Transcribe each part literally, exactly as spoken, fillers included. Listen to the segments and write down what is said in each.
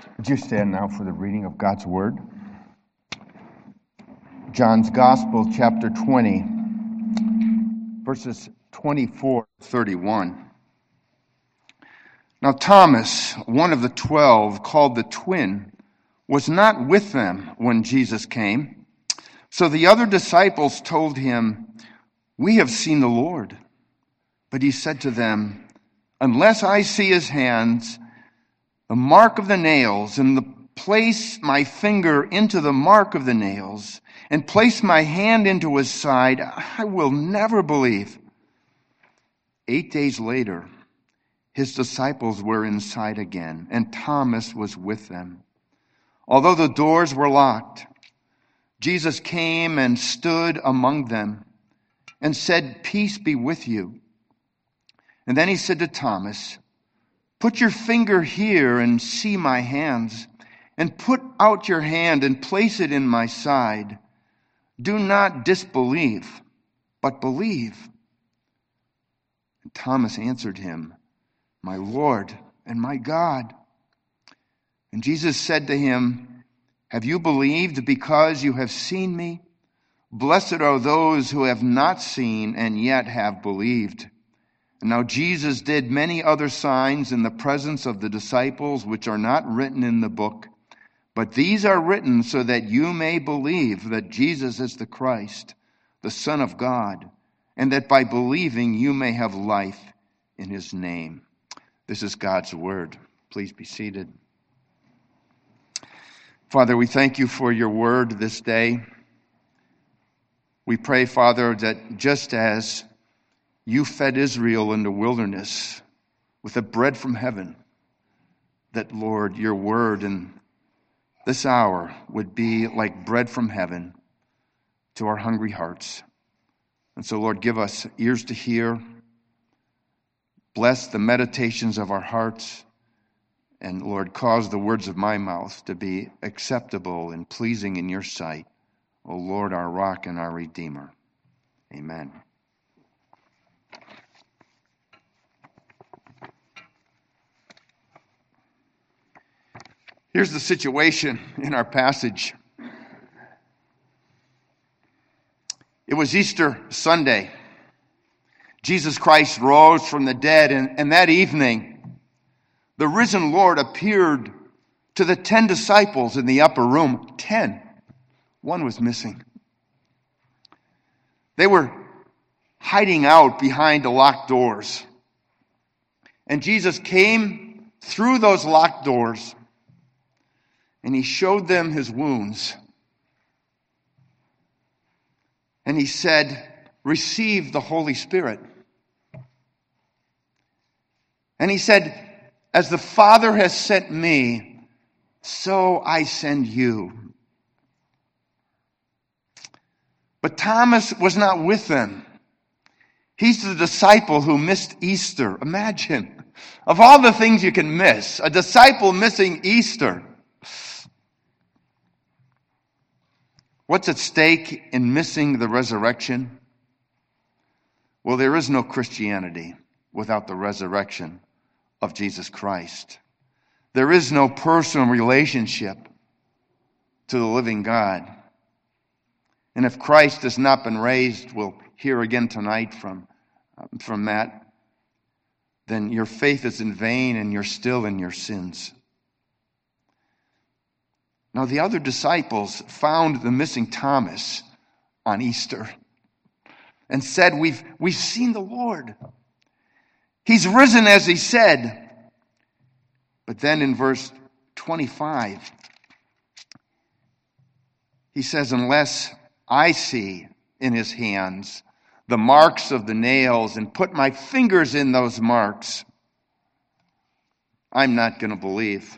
Would you stand now for the reading of God's Word? John's Gospel, chapter twenty, verses twenty-four to thirty-one. Now Thomas, one of the twelve, called the twin, was not with them when Jesus came. So the other disciples told him, "We have seen the Lord." But he said to them, "Unless I see his hands, the mark of the nails, and the place my finger into the mark of the nails, and place my hand into his side, I will never believe." Eight days later, his disciples were inside again, and Thomas was with them. Although the doors were locked, Jesus came and stood among them and said, "Peace be with you." And then he said to Thomas, "Put your finger here and see my hands, and put out your hand and place it in my side. Do not disbelieve, but believe." And Thomas answered him, "My Lord and my God." And Jesus said to him, "Have you believed because you have seen me? Blessed are those who have not seen and yet have believed." And now Jesus did many other signs in the presence of the disciples, which are not written in the book. But these are written so that you may believe that Jesus is the Christ, the Son of God, and that by believing you may have life in his name. This is God's word. Please be seated. Father, we thank you for your word this day. We pray, Father, that just as you fed Israel in the wilderness with the bread from heaven, that, Lord, your word in this hour would be like bread from heaven to our hungry hearts. And so, Lord, give us ears to hear. Bless the meditations of our hearts. And, Lord, cause the words of my mouth to be acceptable and pleasing in your sight. O Lord, our rock and our redeemer. Amen. Here's the situation in our passage. It was Easter Sunday. Jesus Christ rose from the dead, and, and that evening, the risen Lord appeared to the ten disciples in the upper room. Ten. One was missing. They were hiding out behind the locked doors. And Jesus came through those locked doors, and he showed them his wounds. And he said, "Receive the Holy Spirit." And he said, "As the Father has sent me, so I send you." But Thomas was not with them. He's the disciple who missed Easter. Imagine, of all the things you can miss, a disciple missing Easter. What's at stake in missing the resurrection? Well, there is no Christianity without the resurrection of Jesus Christ. There is no personal relationship to the living God. And if Christ has not been raised, we'll hear again tonight from, from Matt, then your faith is in vain and you're still in your sins. Now, the other disciples found the missing Thomas on Easter and said, we've, we've seen the Lord. He's risen as he said. But then in verse twenty-five, he says, "Unless I see in his hands the marks of the nails and put my fingers in those marks, I'm not going to believe."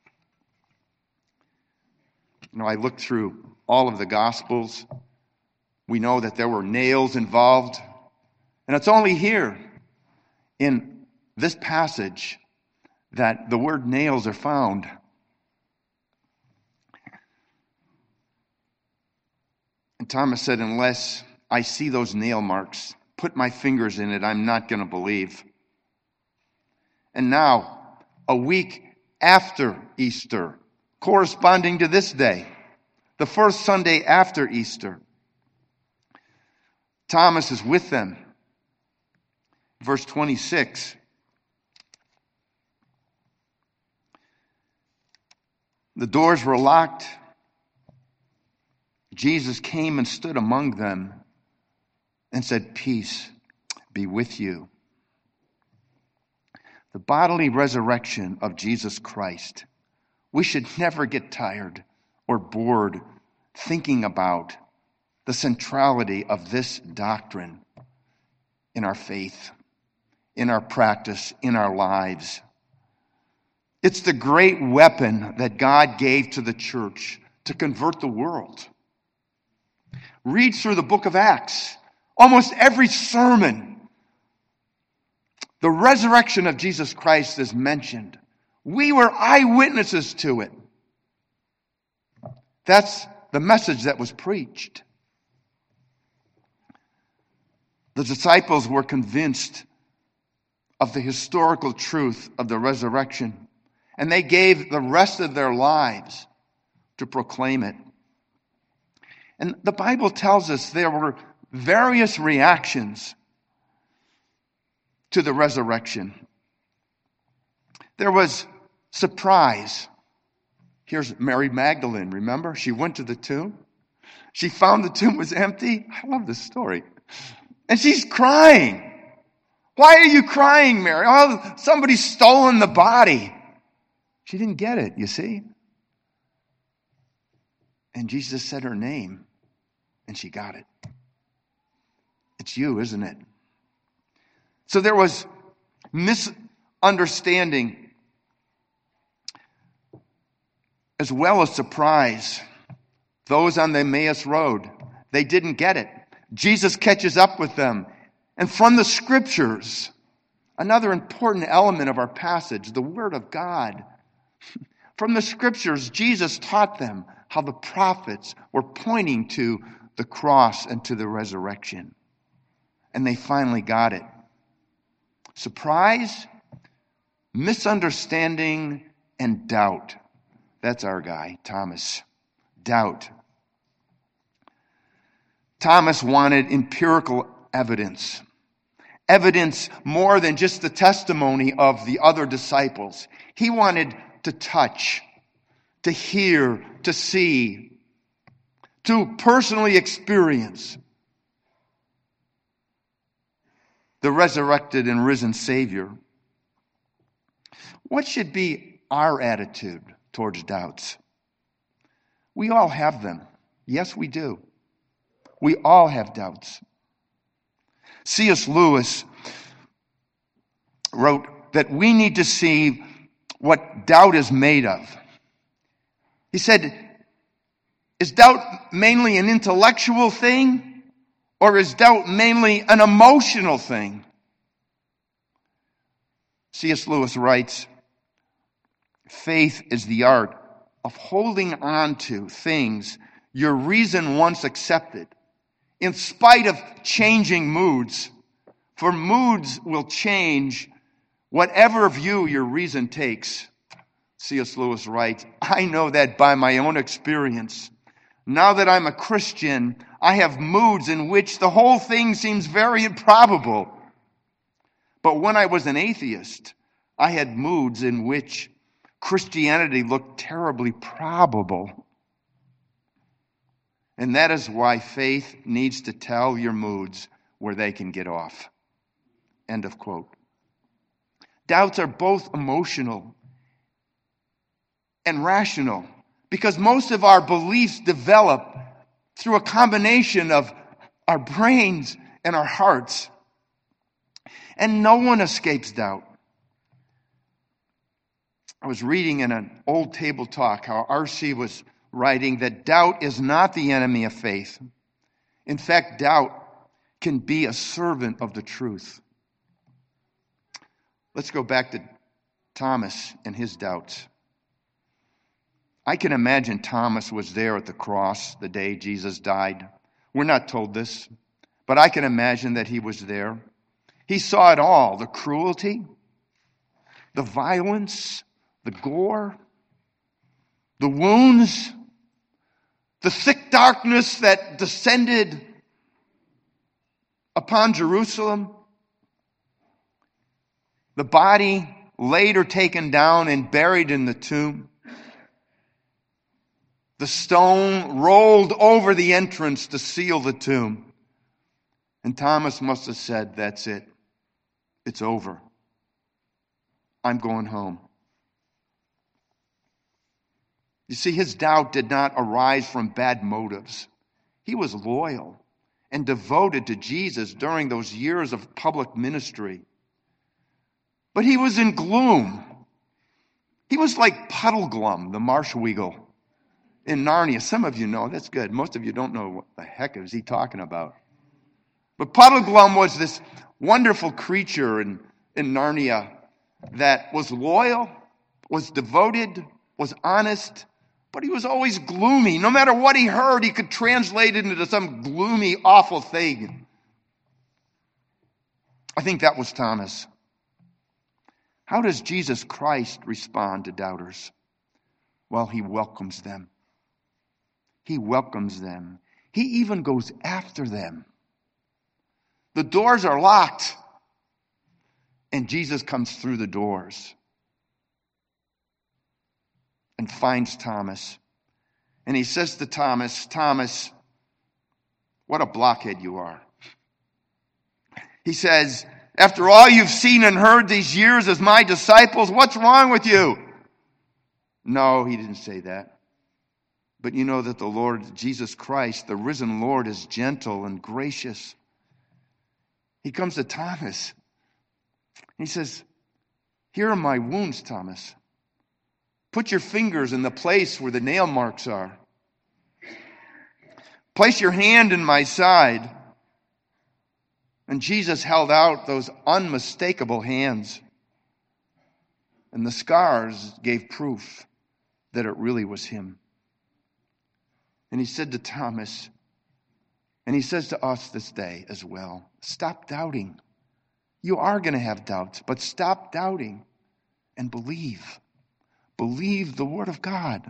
You know, I looked through all of the Gospels. We know that there were nails involved. And it's only here in this passage that the word nails are found. And Thomas said, "Unless I see those nail marks, put my fingers in it, I'm not going to believe." And now, a week after Easter, corresponding to this day, the first Sunday after Easter. Thomas is with them. Verse twenty-six. The doors were locked. Jesus came and stood among them and said, "Peace be with you." The bodily resurrection of Jesus Christ. We should never get tired or bored thinking about the centrality of this doctrine in our faith, in our practice, in our lives. It's the great weapon that God gave to the church to convert the world. Read through the book of Acts. Almost every sermon, the resurrection of Jesus Christ is mentioned. We were eyewitnesses to it. That's the message that was preached. The disciples were convinced of the historical truth of the resurrection, and they gave the rest of their lives to proclaim it. And the Bible tells us there were various reactions to the resurrection. There was surprise. Here's Mary Magdalene, remember? She went to the tomb. She found the tomb was empty. I love this story. And she's crying. Why are you crying, Mary? Oh, somebody's stolen the body. She didn't get it, you see? And Jesus said her name, and she got it. It's you, isn't it? So there was misunderstanding as well as surprise. Those on the Emmaus Road, they didn't get it. Jesus catches up with them. And from the Scriptures, another important element of our passage, the Word of God. From the Scriptures, Jesus taught them how the prophets were pointing to the cross and to the resurrection. And they finally got it. Surprise, misunderstanding, and doubt. That's our guy, Thomas. Doubt. Thomas wanted empirical evidence. Evidence more than just the testimony of the other disciples. He wanted to touch, to hear, to see, to personally experience the resurrected and risen Savior. What should be our attitude towards doubts? We all have them. Yes, we do. We all have doubts. C S Lewis wrote that we need to see what doubt is made of. He said, is doubt mainly an intellectual thing, or is doubt mainly an emotional thing? C S Lewis writes, faith is the art of holding on to things your reason once accepted, in spite of changing moods. For moods will change whatever view your reason takes. C S Lewis writes, I know that by my own experience. Now that I'm a Christian, I have moods in which the whole thing seems very improbable. But when I was an atheist, I had moods in which Christianity looked terribly probable. And that is why faith needs to tell your moods where they can get off. End of quote. Doubts are both emotional and rational, because most of our beliefs develop through a combination of our brains and our hearts. And no one escapes doubt. I was reading in an old table talk how R C was writing that doubt is not the enemy of faith. In fact, doubt can be a servant of the truth. Let's go back to Thomas and his doubts. I can imagine Thomas was there at the cross the day Jesus died. We're not told this, but I can imagine that he was there. He saw it all, the cruelty, the violence, the gore, the wounds, the thick darkness that descended upon Jerusalem, the body later taken down and buried in the tomb, the stone rolled over the entrance to seal the tomb. And Thomas must have said, that's it. It's over. I'm going home. You see, his doubt did not arise from bad motives. He was loyal and devoted to Jesus during those years of public ministry. But he was in gloom. He was like Puddleglum, the Marshweagle in Narnia. Some of you know, that's good. Most of you don't know what the heck is he talking about. But Puddleglum was this wonderful creature in, in Narnia that was loyal, was devoted, was honest, but he was always gloomy. No matter what he heard, he could translate it into some gloomy, awful thing. I think that was Thomas. How does Jesus Christ respond to doubters? Well, he welcomes them. He welcomes them. He even goes after them. The doors are locked, and Jesus comes through the doors and finds Thomas. And he says to Thomas, Thomas, what a blockhead you are. He says, after all you've seen and heard these years as my disciples, what's wrong with you? No, he didn't say that. But you know that the Lord Jesus Christ, the risen Lord, is gentle and gracious. He comes to Thomas. He says, here are my wounds, Thomas. Put your fingers in the place where the nail marks are. Place your hand in my side. And Jesus held out those unmistakable hands. And the scars gave proof that it really was him. And he said to Thomas, and he says to us this day as well, stop doubting. You are going to have doubts, but stop doubting and believe. Believe the Word of God.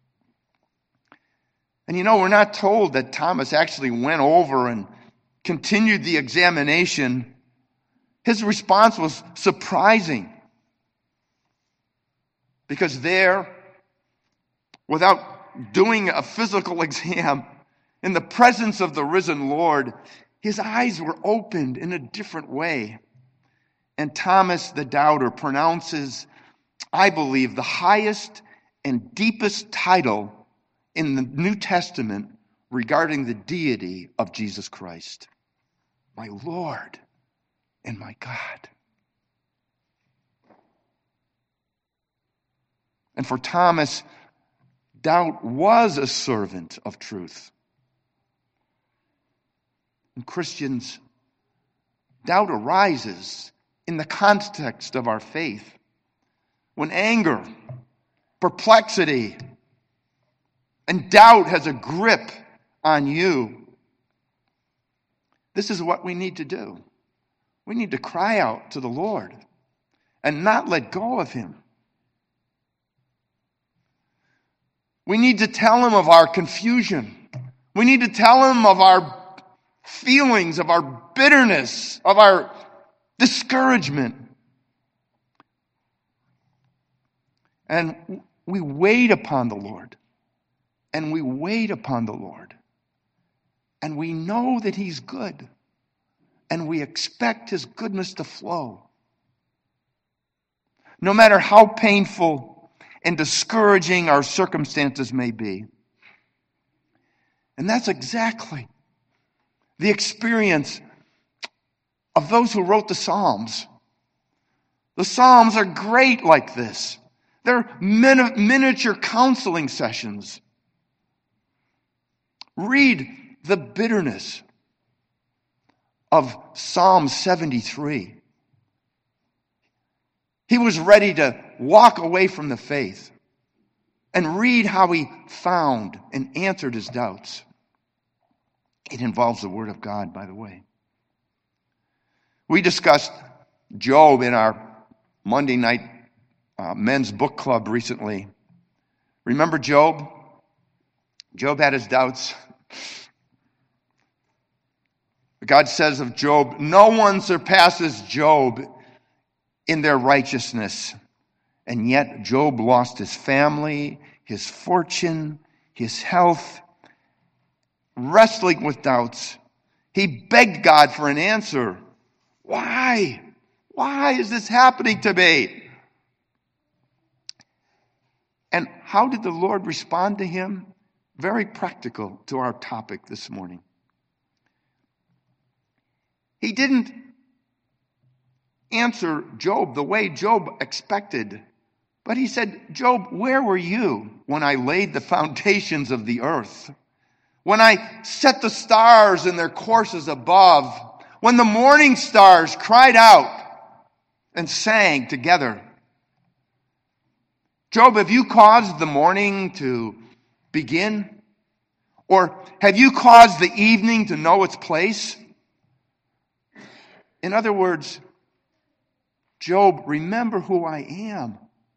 And you know, we're not told that Thomas actually went over and continued the examination. His response was surprising. Because there, without doing a physical exam, in the presence of the risen Lord, his eyes were opened in a different way. And Thomas the doubter pronounces, I believe, the highest and deepest title in the New Testament regarding the deity of Jesus Christ. My Lord and my God. And for Thomas, doubt was a servant of truth. And Christians, doubt arises in the context of our faith. When anger, perplexity, and doubt has a grip on you, this is what we need to do. We need to cry out to the Lord and not let go of him. We need to tell him of our confusion. We need to tell him of our feelings, of our bitterness, of our discouragement. And we wait upon the Lord. And we wait upon the Lord. And we know that he's good. And we expect his goodness to flow. No matter how painful and discouraging our circumstances may be. And that's exactly the experience of those who wrote the Psalms. The Psalms are great like this. They're min- miniature counseling sessions. Read the bitterness of Psalm seventy-three. He was ready to walk away from the faith. And read how he found and answered his doubts. It involves the Word of God, by the way. We discussed Job in our Monday night uh, men's book club recently. Remember Job? Job had his doubts. God says of Job, no one surpasses Job in their righteousness. And yet Job lost his family, his fortune, his health, wrestling with doubts. He begged God for an answer. Why? Why is this happening to me? And how did the Lord respond to him? Very practical to our topic this morning. He didn't answer Job the way Job expected, but he said, Job, where were you when I laid the foundations of the earth? When I set the stars in their courses above? When the morning stars cried out and sang together? Job, have you caused the morning to begin? Or have you caused the evening to know its place? In other words, Job, remember who I am.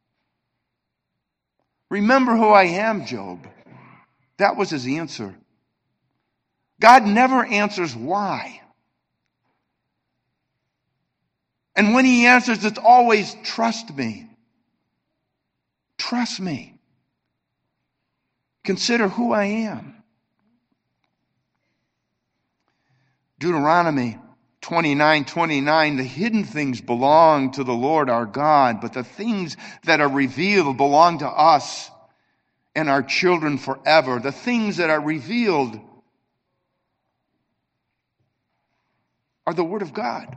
Remember who I am, Job. That was his answer. God never answers why. And when he answers, it's always trust me. Trust me. Consider who I am. Deuteronomy twenty-nine twenty-nine, the hidden things belong to the Lord our God, but the things that are revealed belong to us and our children forever. The things that are revealed are the Word of God.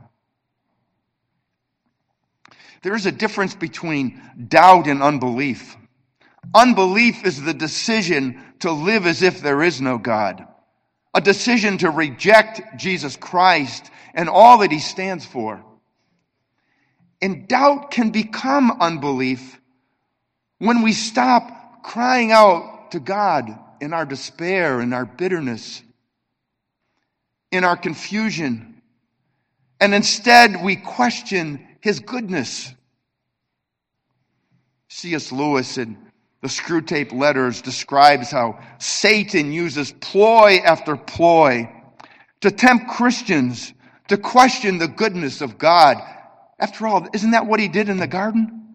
There is a difference between doubt and unbelief. Unbelief is the decision to live as if there is no God. A decision to reject Jesus Christ and all that he stands for. And doubt can become unbelief when we stop crying out to God in our despair, in our bitterness, in our confusion, and instead we question his goodness. C S Lewis in the Screwtape Letters describes how Satan uses ploy after ploy to tempt Christians to question the goodness of God. After all, isn't that what he did in the garden?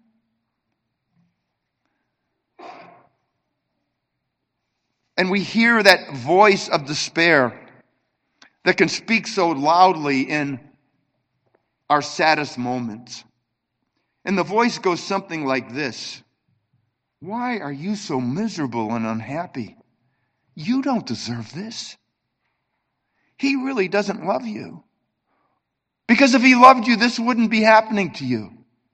And we hear that voice of despair that can speak so loudly in our saddest moments. And the voice goes something like this. Why are you so miserable and unhappy? You don't deserve this. He really doesn't love you. Because if he loved you, this wouldn't be happening to you.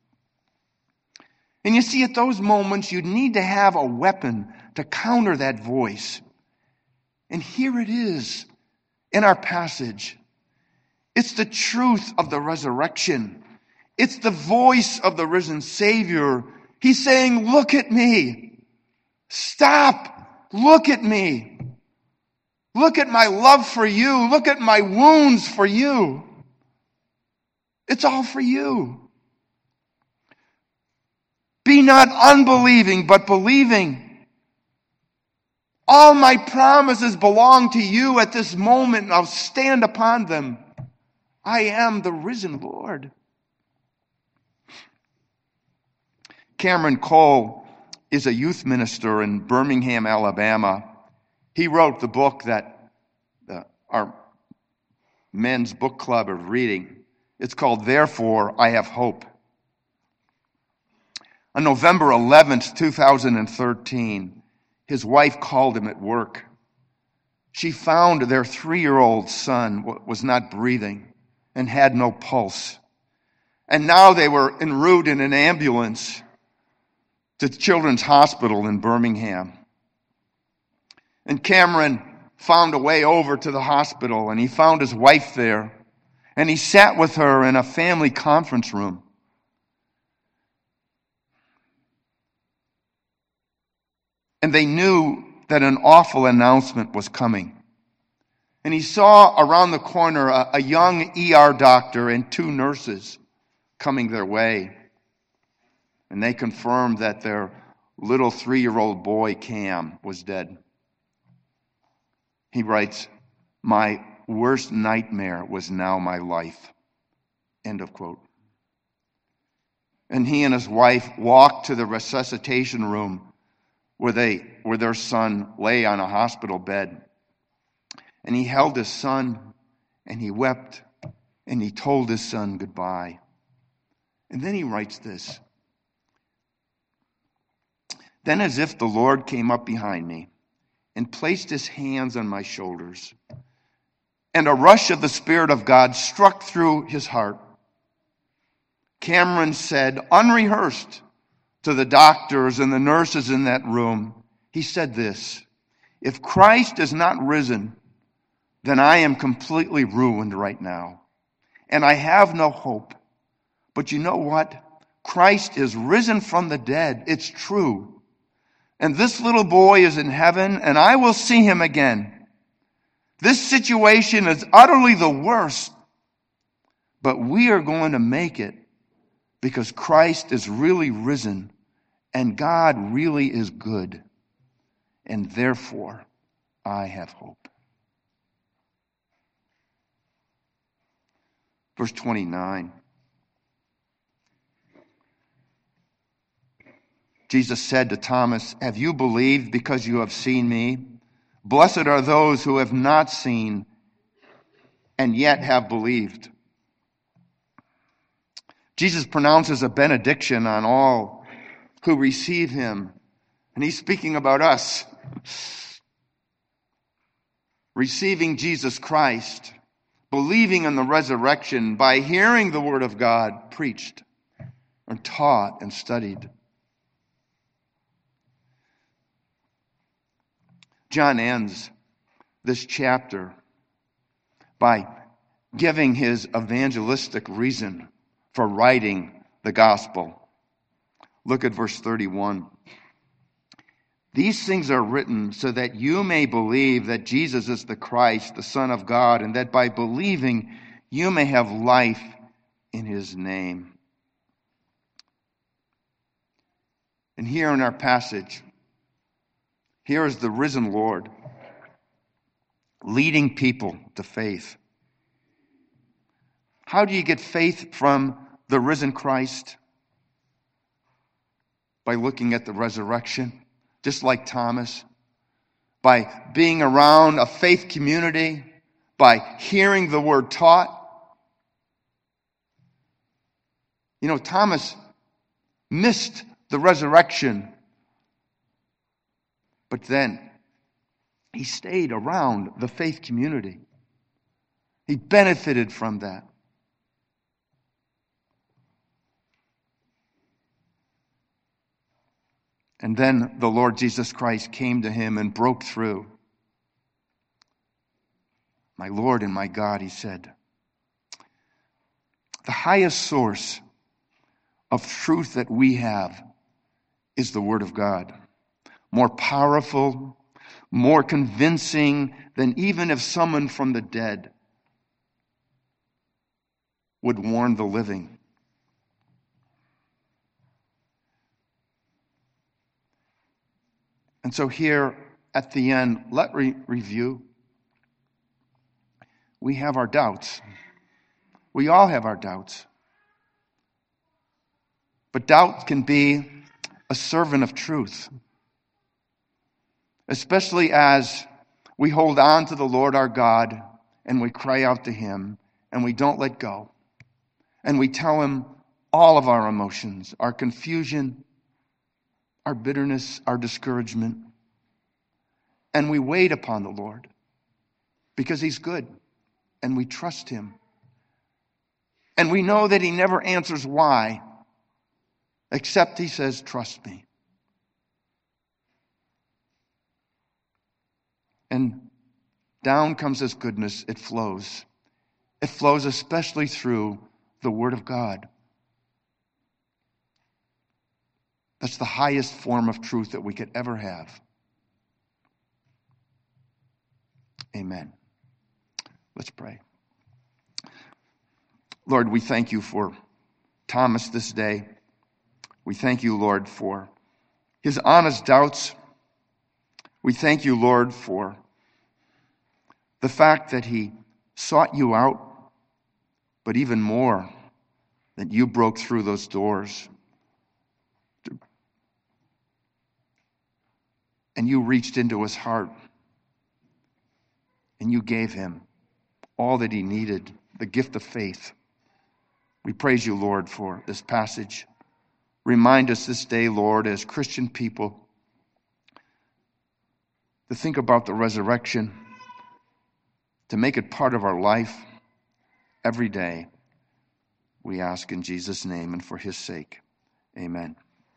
And you see, at those moments, you need to have a weapon to counter that voice. And here it is in our passage. It's the truth of the resurrection. It's the voice of the risen Savior. He's saying, look at me. Stop. Look at me. Look at my love for you. Look at my wounds for you. It's all for you. Be not unbelieving, but believing. All my promises belong to you at this moment, and I'll stand upon them. I am the risen Lord. Cameron Cole is a youth minister in Birmingham, Alabama. He wrote the book that uh, our men's book club are reading. It's called Therefore I Have Hope. On November eleventh, two thousand thirteen, his wife called him at work. She found their three-year-old son was not breathing and had no pulse. And now they were en route in an ambulance to Children's Hospital in Birmingham. And Cameron found a way over to the hospital, and he found his wife there. And he sat with her in a family conference room. And they knew that an awful announcement was coming. And he saw around the corner a, a young E R doctor and two nurses coming their way. and they confirmed that their little three-year-old boy, Cam, was dead. He writes, "My worst nightmare was now my life." End of quote. And he and his wife walked to the resuscitation room where they where their son lay on a hospital bed. And he held his son, and he wept, and he told his son goodbye. And then he writes this, "Then as if the Lord came up behind me and placed his hands on my shoulders, and a rush of the Spirit of God struck through his heart, Cameron said, unrehearsed, to the doctors and the nurses in that room, he said this, 'If Christ is not risen, then I am completely ruined right now, and I have no hope. But you know what? Christ is risen from the dead. It's true. And this little boy is in heaven, and I will see him again. This situation is utterly the worst, but we are going to make it because Christ is really risen, and God really is good, and therefore I have hope." Verse twenty-nine. Jesus said to Thomas, "Have you believed because you have seen me? Blessed are those who have not seen and yet have believed." Jesus pronounces a benediction on all who receive him, and he's speaking about us. Receiving Jesus Christ, believing in the resurrection by hearing the word of God preached and taught and studied. John ends this chapter by giving his evangelistic reason for writing the gospel. Look at verse thirty-one. "These things are written so that you may believe that Jesus is the Christ, the Son of God, and that by believing you may have life in his name." And here in our passage, here is the risen Lord leading people to faith. How do you get faith from the risen Christ? By looking at the resurrection, just like Thomas. By being around a faith community, by hearing the word taught. You know, Thomas missed the resurrection, but then he stayed around the faith community. He benefited from that. And then the Lord Jesus Christ came to him and broke through. "My Lord and my God," he said. The highest source of truth that we have is the Word of God. More powerful, more convincing than even if someone from the dead would warn the living. And so here at the end, let me review. We have our doubts. We all have our doubts. But doubt can be a servant of truth, especially as we hold on to the Lord our God and we cry out to him and we don't let go. And we tell him all of our emotions, our confusion, our bitterness, our discouragement. And we wait upon the Lord because he's good and we trust him. And we know that he never answers why, except he says, "Trust me." And down comes his goodness. It flows. It flows especially through the Word of God. That's the highest form of truth that we could ever have. Amen. Let's pray. Lord, we thank you for Thomas this day. We thank you, Lord, for his honest doubts. We thank you, Lord, for the fact that he sought you out, but even more, that you broke through those doors and you reached into his heart and you gave him all that he needed, the gift of faith. We praise you, Lord, for this passage. Remind us this day, Lord, as Christian people, to think about the resurrection, to make it part of our life every day. We ask in Jesus' name and for his sake. Amen.